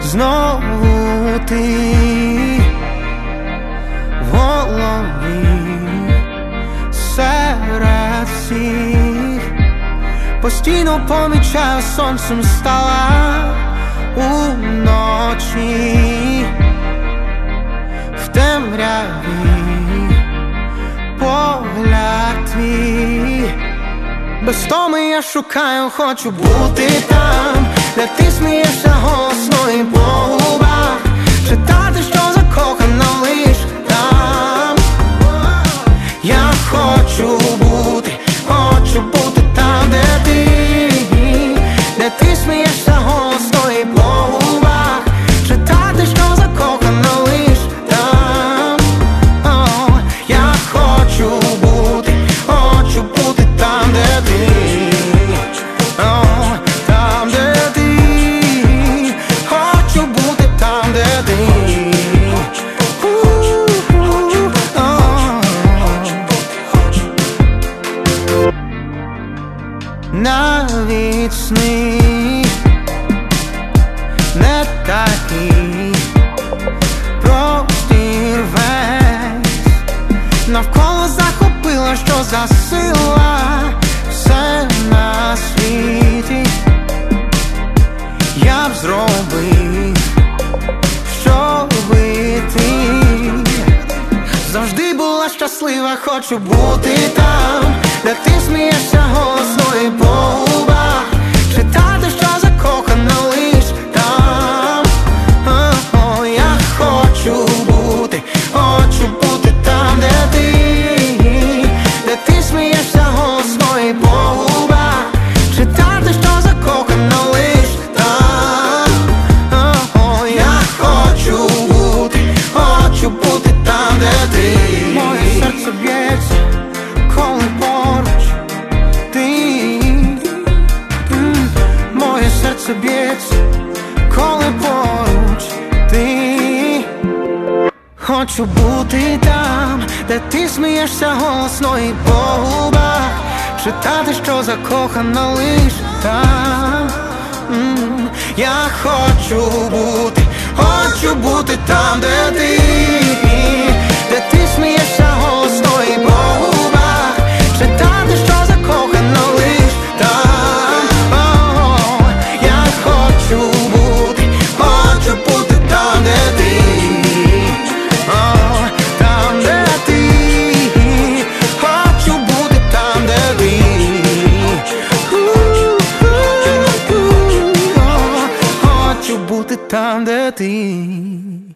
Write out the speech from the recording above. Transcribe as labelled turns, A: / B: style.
A: знову ти в голові серед всіх. Постійно помічаю, сонцем стала уночі, в темряві погляд твій. Без томи я шукаю, хочу бути там, де ти смієшся голосно і по губах, читати, що закохана лиш там. Я хочу бути там, де ти смієшся голосно і по губах, читати, що закохана лиш там. Я хочу бути там, де ти, там, де ти. Хочу бути там, де ти. Навіть сни не такі, простір весь навколо захопила, що засила все на світі. Я б зробив, щоби ти завжди була щаслива. Хочу бути там, де ти смієшся голосно і по губах, читати, що закохана лиш там. Я хочу бути там, де ти смієшся голосно і по губах, читати, що закохана лиш там. Я хочу бути там, де ти. Моє серце б'ється, коли поруч ти. Моє серце б'ється, коли поруч ти. Хочу бути там, де ти смієшся голосно і по губах, читати, що закохана лиш там. Я хочу бути там, де ти смієшся голосно і по губах, читати, що закохана лиш там. Я хочу бути там, де ти, там, де ти. Хочу бути там, де ти. Хочу бути там, де ти.